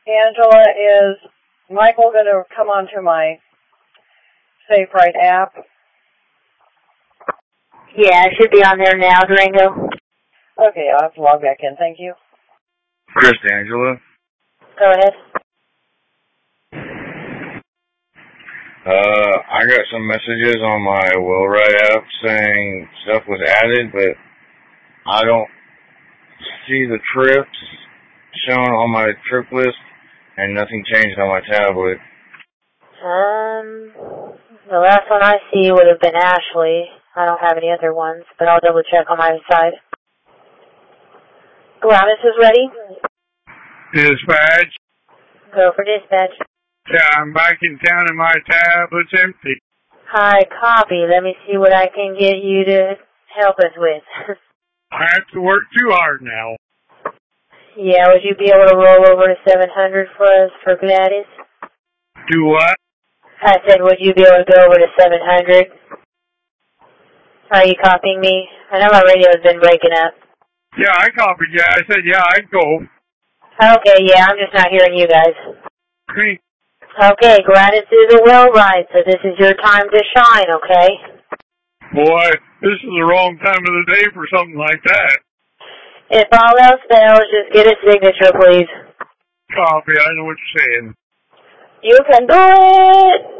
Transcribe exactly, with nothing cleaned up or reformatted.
Angela, is Michael going to come onto my SafeRite app? Yeah, it should be on there now, Durango. Okay, I'll have to log back in. Thank you. Chris Angela. Go ahead. Uh, I got some messages on my WillRite app saying stuff was added, but I don't see the trips shown on my trip list, and nothing changed on my tablet. Um, the last one I see would have been Ashley. I don't have any other ones, but I'll double check on my side. Gladys is ready. Dispatch. Go for dispatch. Yeah, I'm back in town and my tablet's empty. Hi, copy. Let me see what I can get you to help us with. I have to work too hard now. Yeah, would you be able to roll over to seven hundred for us for Gladys? Do what? I said, would you be able to go over to seven hundred? Are you copying me? I know my radio's been breaking up. Yeah, I copied you. I said, yeah, I'd go. Okay, yeah, I'm just not hearing you guys. Okay. Okay, Gladys is a WillRite, so this is your time to shine, okay? Boy, this is the wrong time of the day for something like that. If all else fails, just get a signature, please. Copy, I know what you're saying. You can do it!